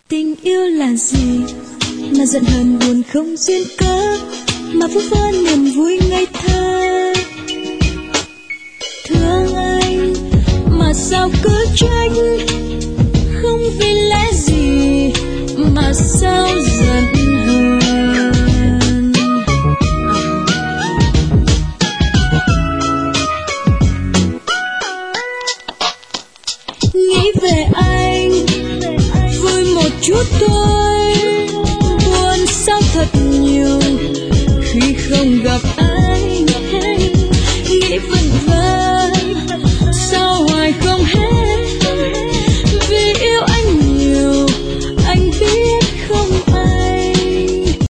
Tình yêu là gì mà giận hờn buồn không duyên cớ, mà phũ phơ niềm vui ngây thơ. Thương anh mà sao cứ trách, không vì lẽ gì mà sao giận hờn. Nghĩ về